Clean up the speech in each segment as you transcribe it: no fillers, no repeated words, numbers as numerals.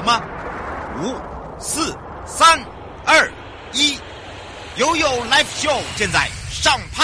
吗？5、4、3、2、1，悠悠 Live Show 现在上拍。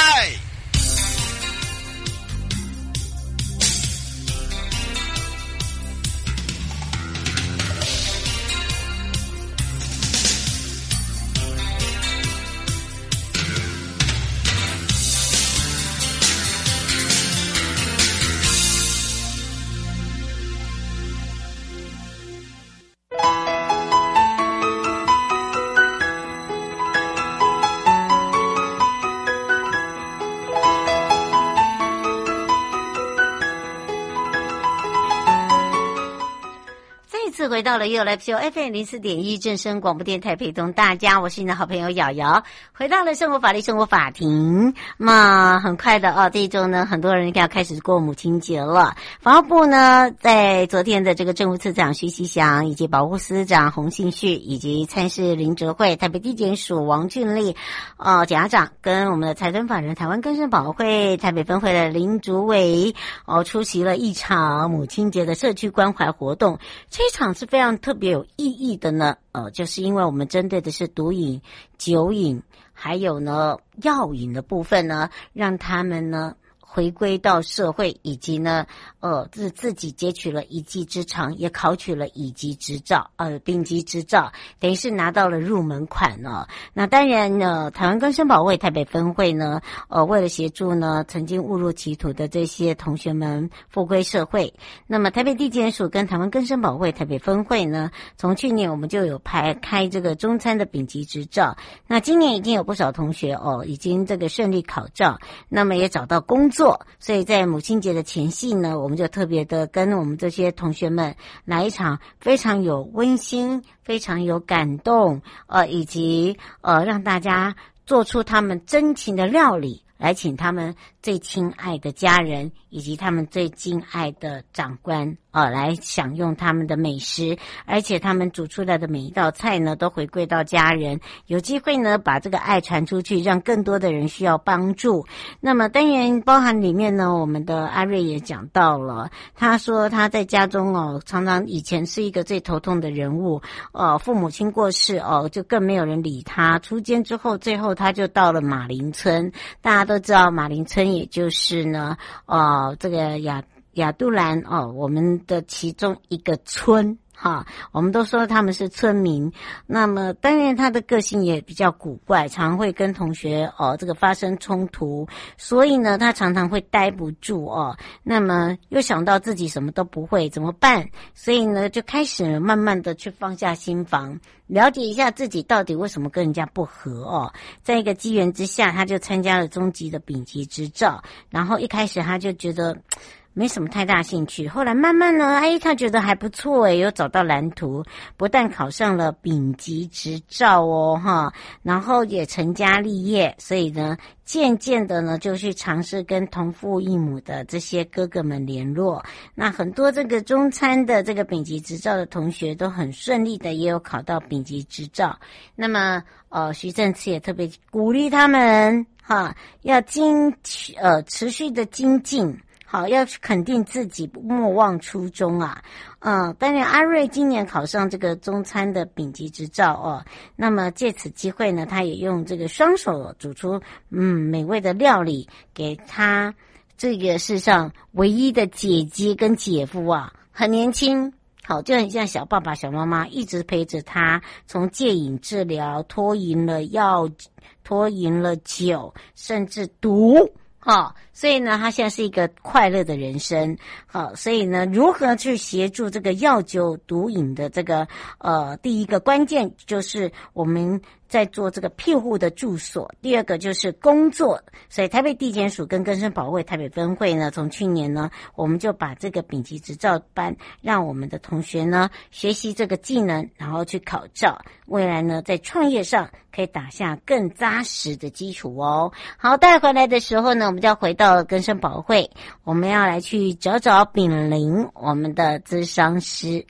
回到了悠悠 Live Show FM 04.1正声广播电台，陪同大家，我是你的好朋友瑶瑶。回到了生活法律生活法庭，那很快的这一周呢，很多人要开始过母亲节了。法务部呢，在昨天的这个政务次长徐锡祥，以及保护司长洪信旭，以及参事林哲慧、台北地检署王俊丽检察长，跟我们的财团法人台湾更生保会台北分会的林竹伟出席了一场母亲节的社区关怀活动。这一场是非常特别有意义的呢，就是因为我们针对的是毒瘾、酒瘾，还有呢药瘾的部分呢，让他们呢回归到社会，以及呢自己截取了一技之长，也考取了乙级执照丙级执照，等于是拿到了入门款呢。那当然呢，台湾更生保会台北分会呢为了协助呢曾经误入歧途的这些同学们复归社会，那么台北地检署跟台湾更生保会台北分会呢，从去年我们就有开这个中餐的丙级执照，那今年已经有不少同学已经这个顺利考照，那么也找到工作，所以在母亲节的前夕呢，我们就特别的跟我们这些同学们来一场非常有温馨、非常有感动以及让大家做出他们真情的料理，来请他们最亲爱的家人以及他们最敬爱的长官来享用他们的美食，而且他们煮出来的每一道菜呢都回归到家人，有机会呢把这个爱传出去，让更多的人需要帮助。那么当然包含里面呢，我们的阿瑞也讲到了，他说他在家中常常以前是一个最头痛的人物，父母亲过世就更没有人理他，出监之后最后他就到了马林村。大家都知道马林村也就是呢这个亚都兰我们的其中一个村我们都说他们是村民。那么当然他的个性也比较古怪，常会跟同学这个发生冲突，所以呢他常常会待不住那么又想到自己什么都不会怎么办，所以呢就开始慢慢的去放下心防，了解一下自己到底为什么跟人家不合在一个机缘之下，他就参加了中级的丙级执照，然后一开始他就觉得没什么太大兴趣，后来慢慢呢他觉得还不错有找到蓝图，不但考上了丙级执照然后也成家立业，所以呢渐渐的呢就去尝试跟同父异母的这些哥哥们联络。那很多这个中餐的这个丙级执照的同学都很顺利的也有考到丙级执照。那么徐正次也特别鼓励他们要持续的精进，要肯定自己，莫忘初衷当然阿瑞今年考上这个中餐的丙级执照那么借此机会呢，他也用这个双手煮出美味的料理给他这个世上唯一的姐姐跟姐夫很年轻，就很像小爸爸小妈妈，一直陪着他，从戒瘾治疗，脱瘾了药，脱瘾了酒，甚至毒所以呢他现在是一个快乐的人生所以呢如何去协助这个药酒毒瘾的这个第一个关键就是我们在做这个庇护的住所，第二个就是工作。所以台北地检署跟更生保会台北分会呢，从去年呢我们就把这个丙级执照班让我们的同学呢学习这个技能，然后去考照，未来呢在创业上可以打下更扎实的基础好，带回来的时候呢，我们就要回到更生保会，我们要来去找找秉玲我们的咨商师。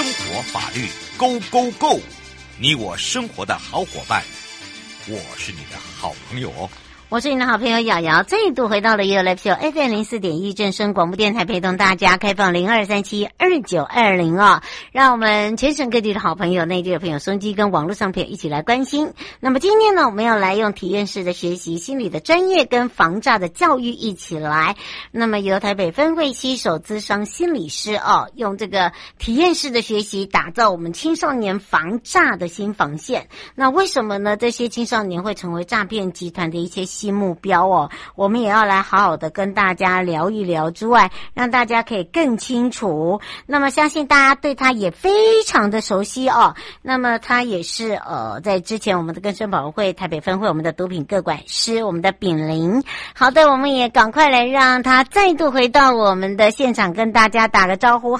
生活法律 Go Go Go， 你我生活的好伙伴，我是你的好朋友哦。 我是你的好朋友瑶瑶，再度回到了 You Live Show FM 04.1正声广播电台，陪同大家开放02372920哦，让我们全省各地的好朋友、内地的朋友、收音机跟网络上朋友一起来关心。那么今天呢，我们要来用体验式的学习心理的专业跟防诈的教育一起来。那么由台北分会携手咨商心理师用这个体验式的学习打造我们青少年防诈的新防线。那为什么呢？这些青少年会成为诈骗集团的一些新目标我们也要来好好的跟大家聊一聊之外，让大家可以更清楚。那么相信大家对他也非常的熟悉那么他也是在之前我们的更生保护会台北分会我们的毒品个管师我们的炳林。好的，我们也赶快来让他再度回到我们的现场，跟大家打个招呼。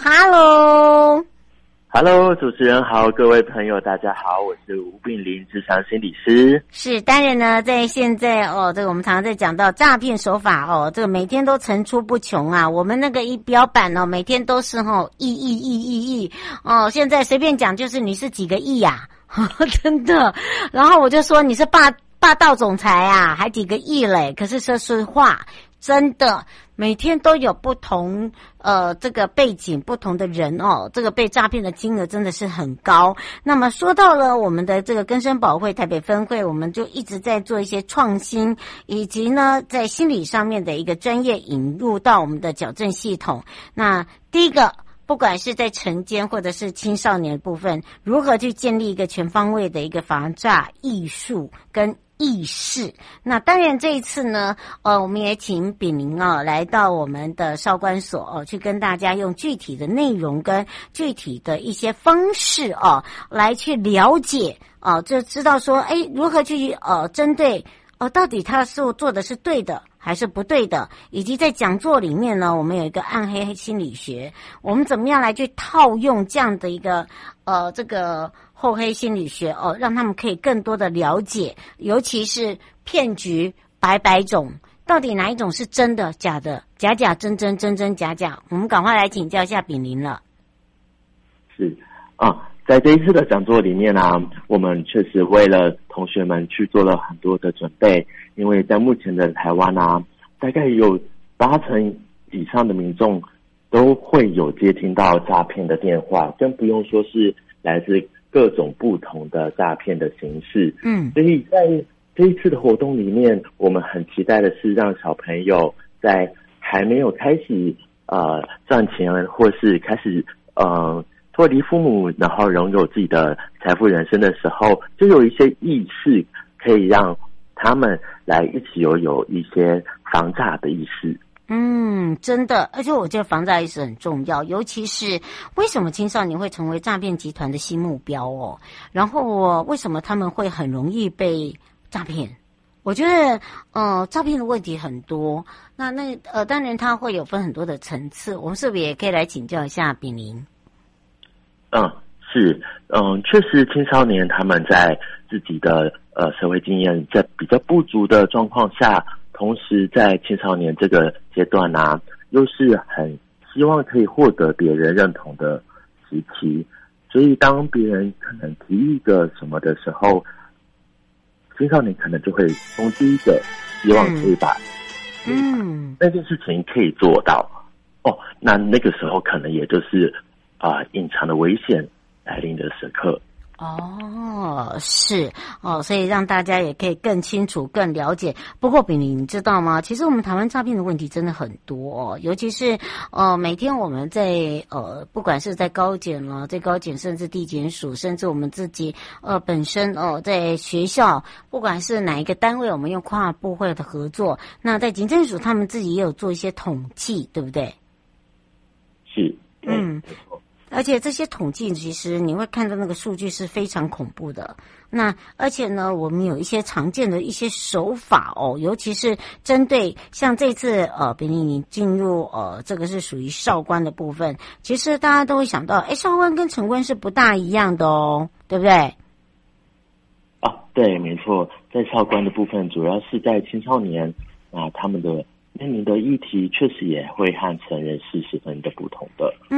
Hello， 主持人好，各位朋友大家好，我是吴炳林諮商心理师。 是，当然呢，在现在这个我们常常在讲到诈骗手法这个每天都层出不穷啊。我们那个仪表板每天都是亿现在随便讲就是你是几个亿啊真的。然后我就说你是霸道总裁啊，还几个亿嘞。可是说实话，真的每天都有不同这个背景不同的人这个被诈骗的金额真的是很高。那么说到了我们的这个更生保护会台北分会，我们就一直在做一些创新，以及呢在心理上面的一个专业引入到我们的矫正系统。那第一个，不管是在成奸或者是青少年的部分，如何去建立一个全方位的一个防诈艺术跟意识。那当然这一次呢我们也请炳林来到我们的少管所去跟大家用具体的内容跟具体的一些方式来去了解就知道说如何去针对到底他是做的是对的还是不对的，以及在讲座里面呢，我们有一个暗黑心理学，我们怎么样来去套用这样的一个这个厚黑心理学让他们可以更多的了解，尤其是骗局百种，到底哪一种是真的假的，假假真真，真真假假。我们赶快来请教一下炳林了。 是在这一次的讲座里面我们确实为了同学们去做了很多的准备，因为在目前的台湾大概有80%以上的民众都会有接听到诈骗的电话，更不用说是来自各种不同的诈骗的形式。所以在这一次的活动里面，我们很期待的是让小朋友在还没有开始赚钱，或是开始脱离父母，然后拥有自己的财富人生的时候，就有一些意识可以让他们来一起有一些防诈的意识。 真的，而且我觉得防诈意识很重要，尤其是为什么青少年会成为诈骗集团的新目标然后为什么他们会很容易被诈骗？我觉得诈骗的问题很多，那当然它会有分很多的层次，我们是不是也可以来请教一下炳林？ 是，确实青少年他们在自己的社会经验在比较不足的状况下，同时在青少年这个阶段又是很希望可以获得别人认同的时期，所以当别人可能提一个什么的时候，青少年可能就会从第一个希望可以把那件事情可以做到那个时候可能也就是隐藏的危险来临的时刻。 是所以让大家也可以更清楚更了解。不过炳林你知道吗，其实我们台湾诈骗的问题真的很多尤其是每天我们在不管是在高检在高检甚至地检署，甚至我们自己本身在学校，不管是哪一个单位，我们用跨部会的合作，那在警政署他们自己也有做一些统计，对不对？ 是而且这些统计其实你会看到那个数据是非常恐怖的。那而且呢，我们有一些常见的一些手法尤其是针对像这次炳林你进入这个是属于少官的部分，其实大家都会想到少官跟城官是不大一样的对不对？ 对，没错，在少官的部分主要是在青少年他们的面临的议题确实也会和成人是十分的不同的。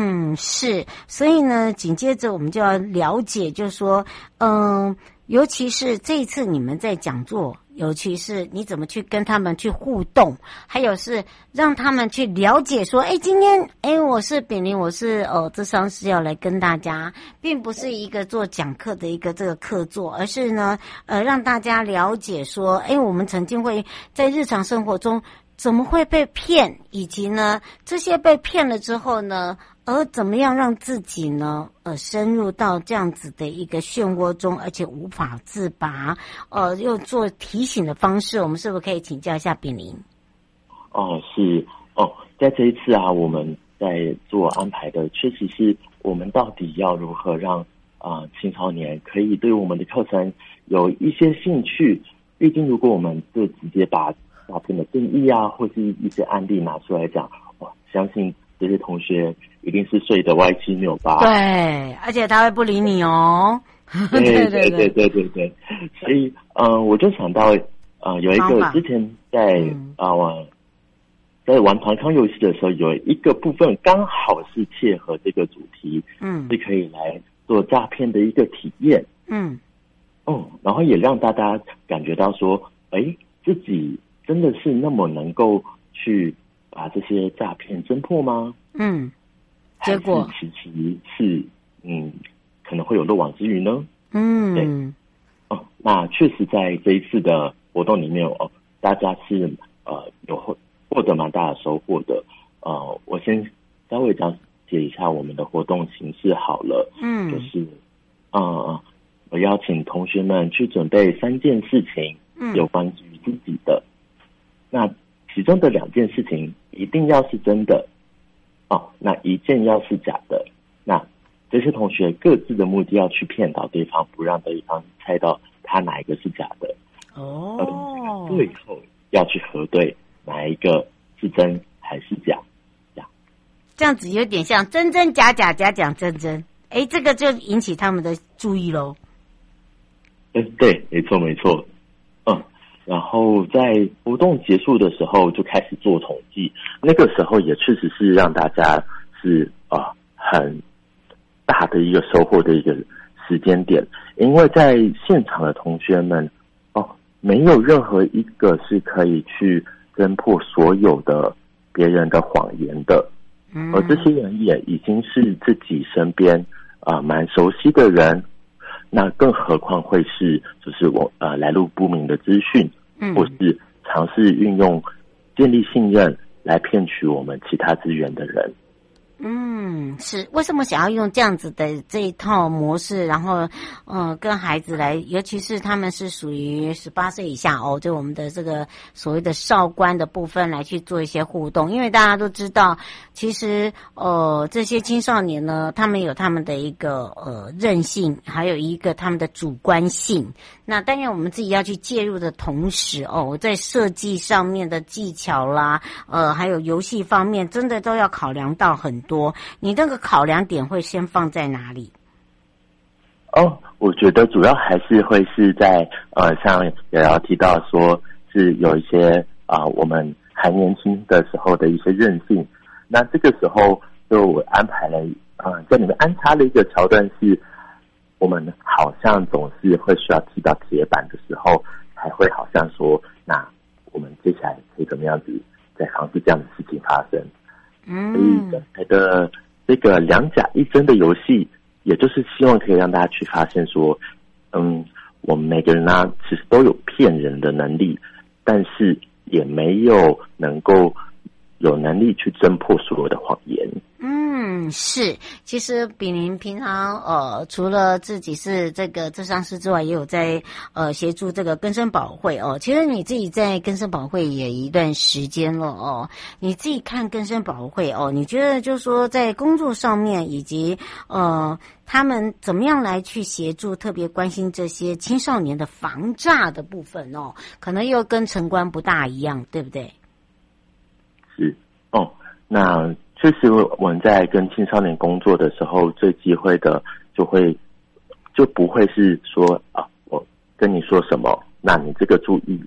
是，所以呢，紧接着我们就要了解，就是说，尤其是这一次你们在讲座，尤其是你怎么去跟他们去互动，还有是让他们去了解说，今天我是炳林，我是諮商师要来跟大家，并不是一个做讲课的一个这个课座，而是呢让大家了解说，我们曾经会在日常生活中怎么会被骗，以及呢这些被骗了之后呢，而怎么样让自己呢深入到这样子的一个漩涡中，而且无法自拔，又做提醒的方式，我们是不是可以请教一下炳林？ 是在这一次啊，我们在做安排的，确实是我们到底要如何让青少年可以对我们的课程有一些兴趣。毕竟如果我们就直接把诈骗的定义啊，或是一些案例拿出来讲，相信这些同学一定是睡得歪七扭八。 对，而且他会不理你哦。 对。所以我就想到有一个之前在在玩团康游戏的时候，有一个部分刚好是切合这个主题，是可以来做诈骗的一个体验。然后也让大家感觉到说，自己真的是那么能够去把这些诈骗侦破吗？结果其实是可能会有漏网之鱼呢。对。那确实在这一次的活动里面大家是有获得蛮大的收获的。我先稍微讲解一下我们的活动形式好了。就是我邀请同学们去准备3件事情，有关于自己的。那其中的2件事情一定要是真的那1件要是假的。那这些同学各自的目的要去骗到对方，不让对方猜到他哪一个是假的。最后要去核对哪一个是真还是假。 这样子有点像真真假假，假假真真。这个就引起他们的注意咯。 对，没错。然后在活动结束的时候就开始做统计，那个时候也确实是让大家是很大的一个收获的一个时间点，因为在现场的同学们没有任何一个是可以去侦破所有的别人的谎言的，而这些人也已经是自己身边蛮熟悉的人。那更何况会是就是来路不明的资讯，或是尝试运用建立信任来骗取我们其他资源的人。 是为什么想要用这样子的这一套模式，然后跟孩子来，尤其是他们是属于18岁以下就我们的这个所谓的少官的部分来去做一些互动。因为大家都知道，其实这些青少年呢，他们有他们的一个韧性，还有一个他们的主观性。那当然我们自己要去介入的同时在设计上面的技巧啦，还有游戏方面，真的都要考量到很多。你那个考量点会先放在哪里？ 我觉得主要还是会是在像也要提到说是有一些我们还年轻的时候的一些韧性。那这个时候就我安排了在里面安插了一个桥段，是我们好像总是会需要踢到铁板的时候，才会好像说，那我们接下来可以怎么样子再防止这样的事情发生。所以刚才的这个2假1真的游戏，也就是希望可以让大家去发现说，我们每个人其实都有骗人的能力，但是也没有能够有能力去侦破所有的谎言。 是，其实炳林平常除了自己是这个諮商师之外，也有在协助这个更生保会其实你自己在更生保会也一段时间了你自己看更生保会你觉得就是说在工作上面以及他们怎么样来去协助，特别关心这些青少年的防诈的部分可能又跟城关不大一样，对不对？ 是那确实我们在跟青少年工作的时候，最忌讳的就不会是说我跟你说什么，那你这个注意。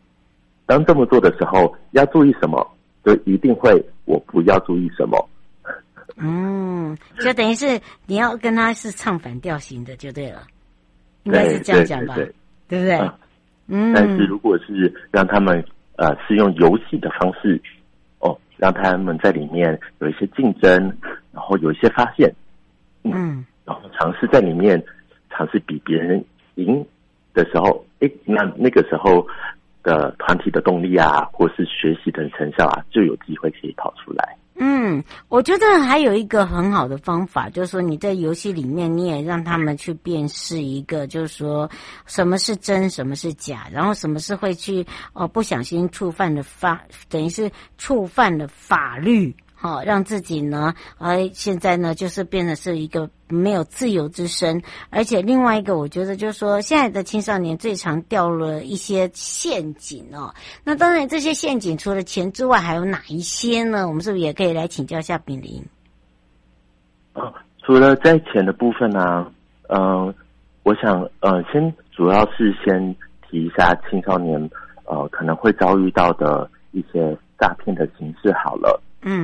当这么做的时候，要注意什么，就一定会我不要注意什么。 就等于是你要跟他是唱反调型的就对了，应该是这样讲吧，对不对？ 但是如果是让他们是用游戏的方式让他们在里面有一些竞争，然后有一些发现，然后尝试在里面尝试比别人赢的时候，那个时候的团体的动力啊，或是学习的成效啊，就有机会可以跑出来。 我觉得还有一个很好的方法，就是说你在游戏里面你也让他们去辨识一个，就是说什么是真，什么是假，然后什么是会去不小心等于是触犯了法律。让自己呢，现在呢，就是变得是一个没有自由之身，而且另外一个，我觉得就是说，现在的青少年最常掉了一些陷阱哦。那当然，这些陷阱除了钱之外，还有哪一些呢？我们是不是也可以来请教一下炳林？ 除了在钱的部分呢，我想主要是先提一下青少年可能会遭遇到的一些诈骗的形式好了。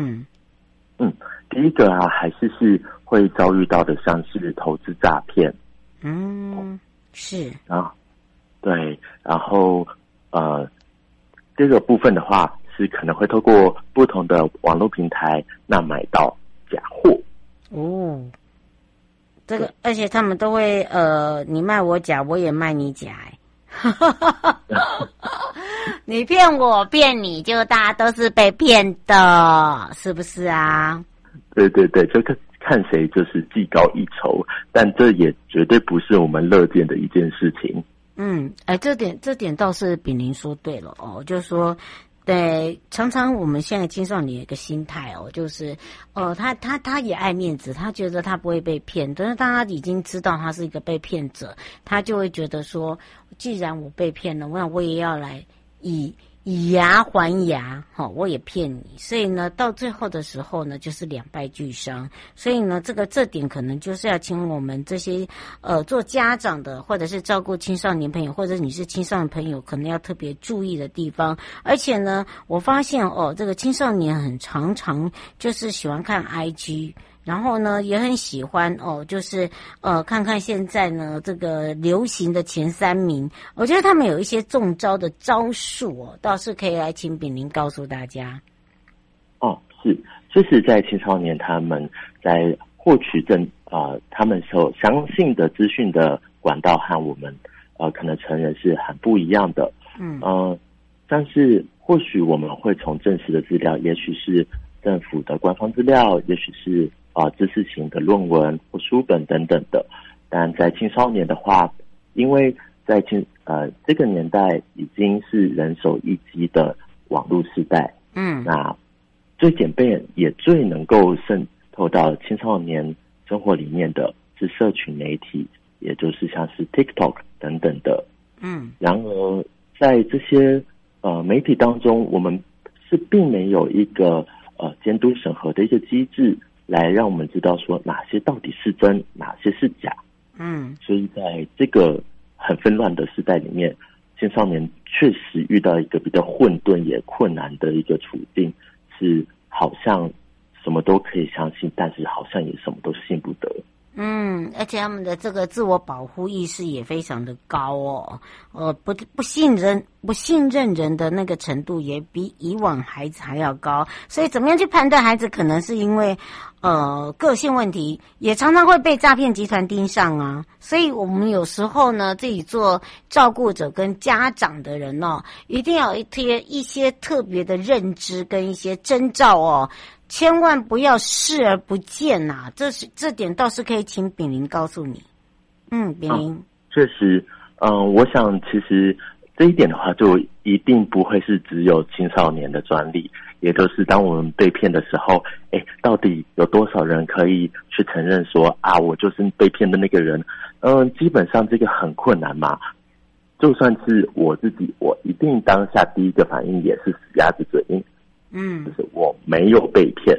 第一个啊，还是会遭遇到的，像是投资诈骗。 是啊，对，然后这个部分的话，是可能会透过不同的网络平台，那买到假货。 这个，而且他们都会你卖我假，我也卖你假。你骗我骗你，就大家都是被骗的，是不是啊？ 对，就看谁就是技高一筹，但这也绝对不是我们乐见的一件事情。 这点倒是炳林说对了哦，就是说，对，常常我们现在青少年有一个心态哦，就是他也爱面子，他觉得他不会被骗，但是当他已经知道他是一个被骗者，他就会觉得说，既然我被骗了，那我也要来以牙还牙，我也骗你，所以呢，到最后的时候呢，就是两败俱伤。所以呢，这点可能就是要请我们这些做家长的，或者是照顾青少年朋友，或者你是青少年朋友，可能要特别注意的地方。而且呢，我发现这个青少年很常就是喜欢看 IG。然后呢，也很喜欢就是看看现在呢这个流行的前3名，我觉得他们有一些中招的招数倒是可以来请炳林告诉大家。 是，就是在青少年他们在获取他们所相信的资讯的管道和我们可能成人是很不一样的。但是或许我们会从正式的资料，也许是政府的官方资料，也许是知识型的论文或书本等等的，但在青少年的话，因为在这个年代已经是人手一机的网络时代，那最简便也最能够渗透到青少年生活里面的是社群媒体，也就是像是 TikTok 等等的。然而在这些媒体当中，我们是并没有一个监督审核的一个机制，来让我们知道说哪些到底是真，哪些是假。所以在这个很纷乱的时代里面，青少年确实遇到一个比较混沌也困难的一个处境，是好像什么都可以相信，但是好像也什么都信不得。 而且他们的这个自我保护意识也非常的高不信任人的那个程度也比以往孩子还要高，所以怎么样去判断孩子可能是因为个性问题，也常常会被诈骗集团盯上啊。所以我们有时候呢，自己做照顾者跟家长的人一定要有一些特别的认知跟一些征兆千万不要视而不见呐！这点倒是可以请炳林告诉你。炳林， 确实，我想其实这一点的话，就一定不会是只有青少年的专利，也就是当我们被骗的时候，到底有多少人可以去承认说我就是被骗的那个人？基本上这个很困难嘛。就算是我自己，我一定当下第一个反应也是死鸭子嘴硬。就是我没有被骗。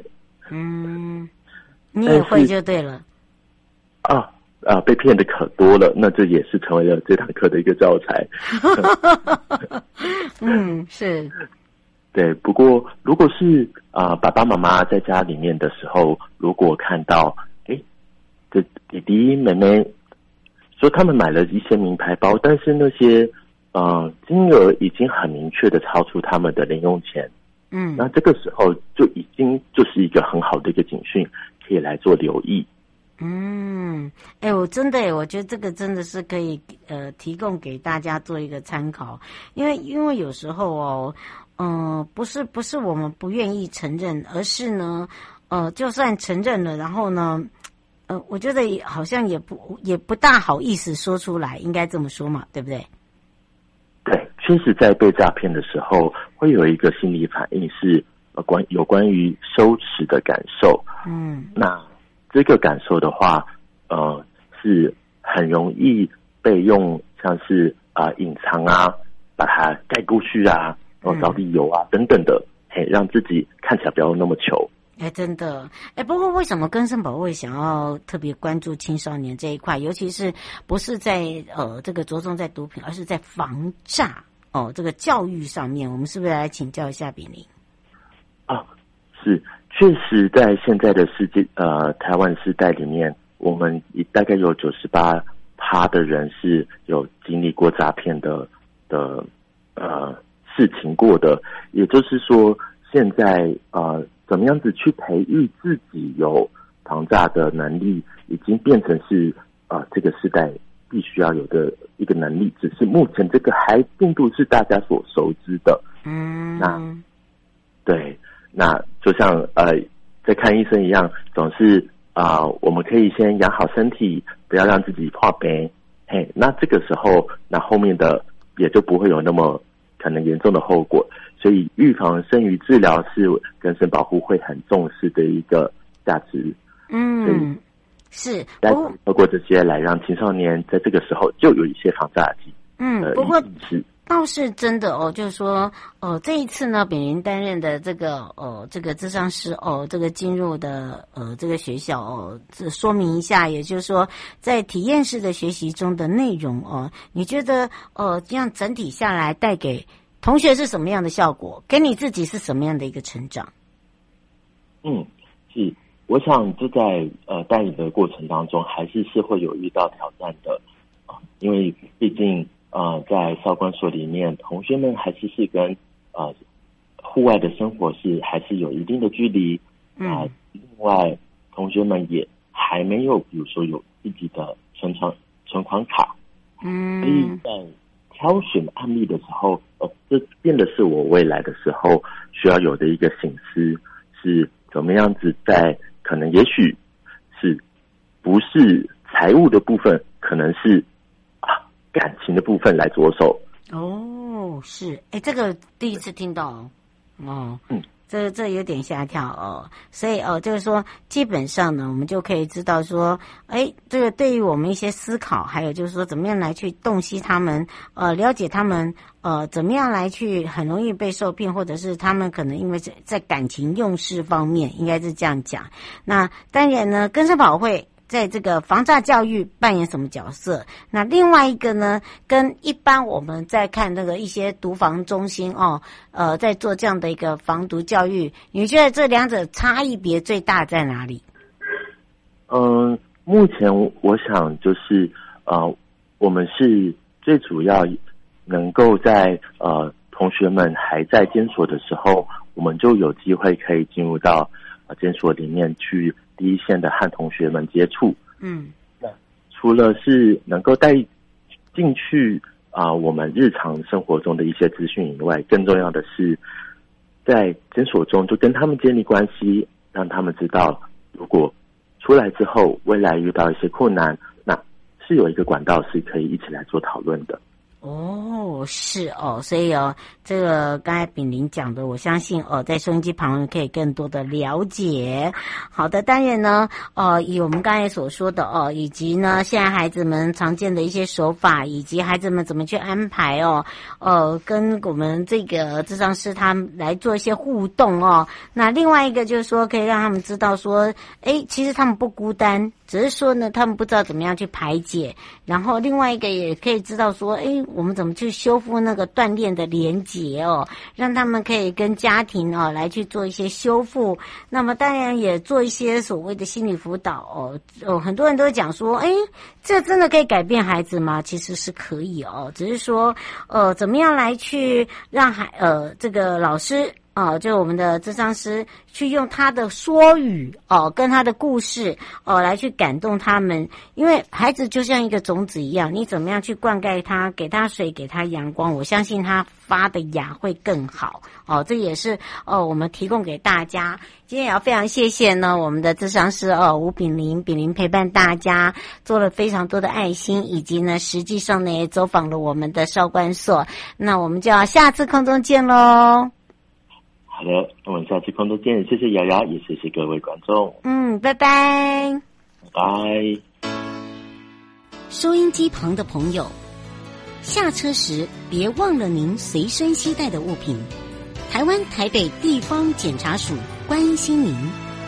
你也会就对了。 被骗的可多了，那这也是成为了这堂课的一个教材。 是。 对，不过如果是爸爸妈妈在家里面的时候，如果看到这弟弟妹妹说他们买了一些名牌包，但是那些金额已经很明确的超出他们的零用钱，那这个时候就已经就是一个很好的一个警讯，可以来做留意。 我觉得这个真的是可以提供给大家做一个参考，因为有时候不是我们不愿意承认，而是呢就算承认了，然后呢我觉得好像也不大好意思说出来，应该这么说嘛，对不对？ 对，确实在被诈骗的时候会有一个心理反应是有关于羞耻的感受。那这个感受的话是很容易被用像是隐藏把它盖过去找理由等等的，让自己看起来不要那么糗。 真的，不过为什么根生保会想要特别关注青少年这一块，尤其是不是在这个着重在毒品，而是在防诈这个教育上面，我们是不是来请教一下炳霖？ 是，确实在现在的世界台湾世代里面，我们大概有98%的人是有经历过诈骗的事情过的，也就是说现在怎么样子去培育自己有防诈的能力，已经变成是这个世代必须要有的一个能力，只是目前这个还并不是大家所熟知的。那就像在看医生一样，总是我们可以先养好身体，不要让自己破病。那这个时候，那后面的也就不会有那么可能严重的后果。所以预防胜于治疗是根生保护会很重视的一个价值。 是。 透过这些来让青少年在这个时候就有一些防诈剂。 不过倒是真的就是说这一次呢，炳霖担任的这个咨商师这个进入的这个学校这说明一下，也就是说在体验式的学习中的内容你觉得这样整体下来带给同学是什么样的效果？给你自己是什么样的一个成长？ 是，我想就在带领的过程当中，还是会有遇到挑战的因为毕竟在少管所里面，同学们还是跟户外的生活还是有一定的距离。另外同学们也还没有比如说有自己的存款卡。所以在挑选案例的时候这变得是我未来的时候需要有的一个省思，是怎么样子在可能也许是不是财务的部分，可能是感情的部分来着手。 是，这个第一次听到这有点吓跳所以就是说基本上呢，我们就可以知道说这个对于我们一些思考，还有就是说怎么样来去洞悉他们了解他们怎么样来去很容易被受骗，或者是他们可能因为在感情用事方面，应该是这样讲。那当然呢，根生保会在这个防诈教育扮演什么角色？那另外一个呢，跟一般我们在看那个一些毒防中心在做这样的一个防毒教育，你觉得这两者差异别最大在哪里？ 目前我想就是我们是最主要能够在同学们还在监所的时候，我们就有机会可以进入到监所里面去第一线的和同学们接触。那除了是能够带进去我们日常生活中的一些资讯以外，更重要的是在监所中就跟他们建立关系，让他们知道如果出来之后未来遇到一些困难，那是有一个管道是可以一起来做讨论的。 是所以这个刚才炳霖讲的，我相信在收音机旁可以更多的了解。好的，当然呢以我们刚才所说的以及呢现在孩子们常见的一些手法，以及孩子们怎么去安排跟我们这个咨商师他们来做一些互动那另外一个就是说可以让他们知道说其实他们不孤单， 只是说呢，他们不知道怎么样去排解。然后另外一个也可以知道说，我们怎么去修复那个断裂的连结哦，让他们可以跟家庭来去做一些修复。那么当然也做一些所谓的心理辅导很多人都会讲说，这真的可以改变孩子吗？其实是可以只是说怎么样来去让这个老师就我们的諮商师去用他的说语跟他的故事来去感动他们。因为孩子就像一个种子一样，你怎么样去灌溉他，给他水，给他阳光，我相信他发的芽会更好这也是我们提供给大家。今天也要非常谢谢呢我们的諮商师吴炳林陪伴大家做了非常多的爱心，以及呢实际上呢也走访了我们的少管所。那我们就要下次空中见咯。 好的，我们下次空中见，谢谢瑶瑶，也谢谢各位观众。 拜拜。 拜。 收音机旁的朋友，下车时别忘了您随身携带的物品。台湾台北地方检察署关心您。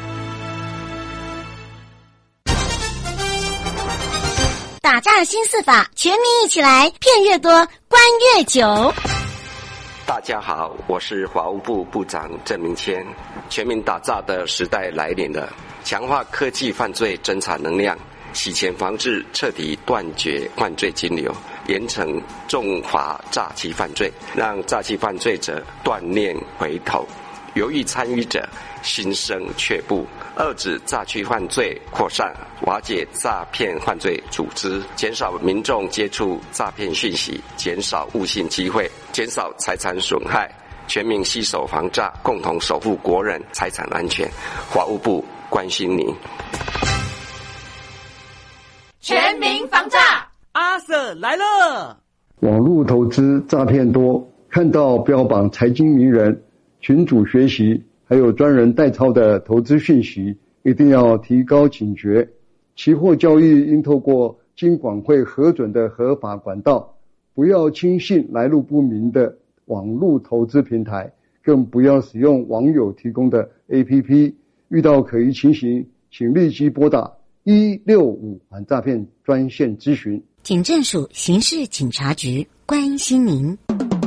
打诈新四法，全民一起来，骗越多，关越久。 大家好，我是法务部部长郑明谦。全民打诈的时代来临了，强化科技犯罪侦查能量，洗钱防治彻底断绝犯罪金流，严惩重罚诈欺犯罪，让诈欺犯罪者断念回头，犹豫参与者心生却步，遏止诈欺犯罪扩散，瓦解诈骗犯罪组织，减少民众接触诈骗讯息，减少误信机会，减少财产损害，全民携手防诈，共同守护国人财产安全。法务部关心您。 全民防诈， 阿 Sir 来了。 网络投资诈骗多，看到标榜财经名人、群组学习还有专人代操的投资讯息，一定要提高警觉。期货交易应透过金管会核准的合法管道，不要轻信来路不明的网络投资平台，更不要使用网友提供的 APP。 遇到可疑情形，请立即拨打165反诈骗专线咨询。 警政署刑事警察局关心您。